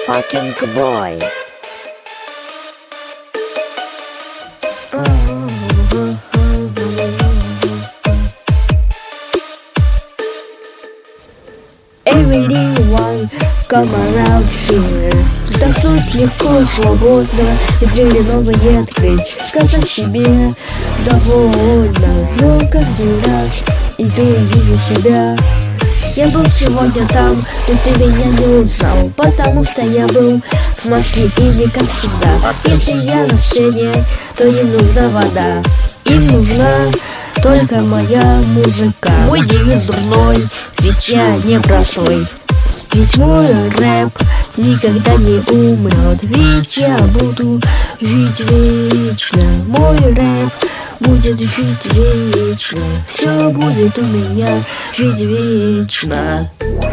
fucking boy. Everyone, come around here. Вдохнуть легко, свободно, и двери новые открыть. Сказать себе довольно, но каждый раз иду и вижу себя. Я был сегодня там, но ты меня не узнал, потому что я был в Москве или как всегда. Если я на сцене, то им нужна вода, им нужна только моя музыка. Мой девиз дурной, ведь я не простой. Ведь мой рэп никогда не умрет, ведь я буду жить вечно. Мой рэп будет жить вечно, все будет у меня жить вечно.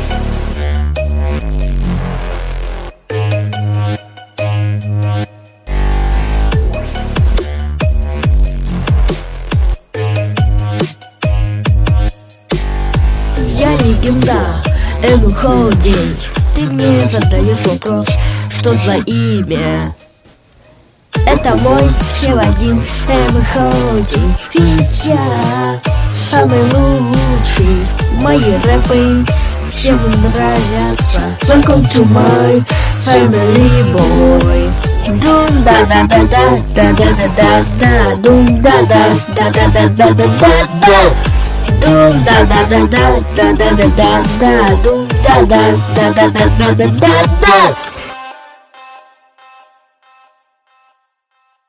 Я легенда, МХ-день. Ты мне задаешь вопрос, что за имя? Это мой псевдоним МХ-день. Ведь я самый лучший. Мои рэпы всем нравятся. Welcome to my family, boy. Дум да да да да да да да да да, дум да да да да да да да да да. Дум да да да да да да да да да, дум да да да да да да да да.